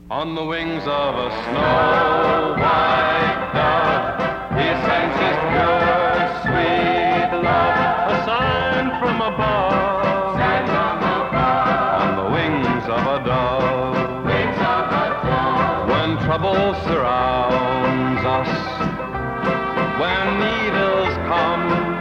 On the wings of a snow-white dove, he sends his pure, sweet love, a sign from above. Sign from above. On the wings of a dove, Wings of a dove. when trouble surrounds us, when evils come,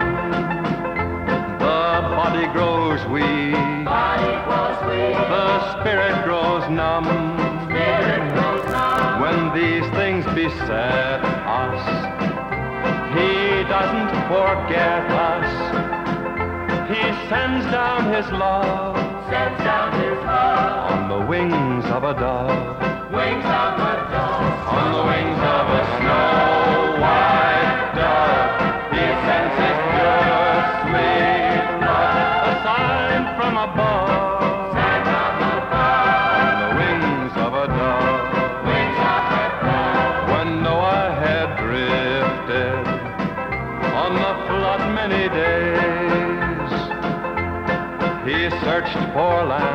the body grows weak, Body grows weak. the spirit grows numb. Spirit grows numb. When these things beset us, he doesn't forget us. He sends down his love Sends down his love. on the wings of a dove. Wings of a dove. On the wings of a snow-white dove, he sends his pure, sweet love, a sign from above. Sign from above. On the wings of a dove. Wings of a dove. When Noah had drifted on the flood many days, he searched for land